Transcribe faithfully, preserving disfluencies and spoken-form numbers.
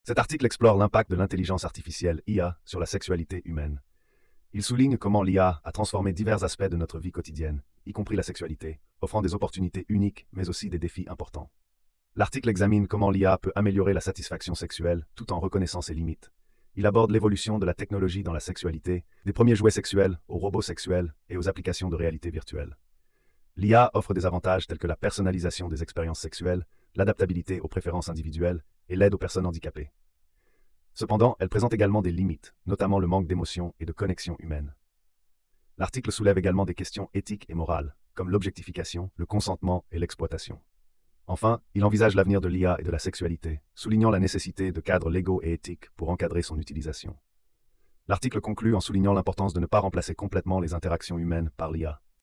Cet article explore l'impact de l'intelligence artificielle I A sur la sexualité humaine. Il souligne comment l'I A a transformé divers aspects de notre vie quotidienne, y compris la sexualité, offrant des opportunités uniques mais aussi des défis importants. L'article examine comment l'I A peut améliorer la satisfaction sexuelle tout en reconnaissant ses limites. Il aborde l'évolution de la technologie dans la sexualité, des premiers jouets sexuels aux robots sexuels et aux applications de réalité virtuelle. L'I A offre des avantages tels que la personnalisation des expériences sexuelles, l'adaptabilité aux préférences individuelles et l'aide aux personnes handicapées. Cependant, elle présente également des limites, notamment le manque d'émotion et de connexion humaine. L'article soulève également des questions éthiques et morales, comme l'objectification, le consentement et l'exploitation. Enfin, il envisage l'avenir de l'I A et de la sexualité, soulignant la nécessité de cadres légaux et éthiques pour encadrer son utilisation. L'article conclut en soulignant l'importance de ne pas remplacer complètement les interactions humaines par l'I A.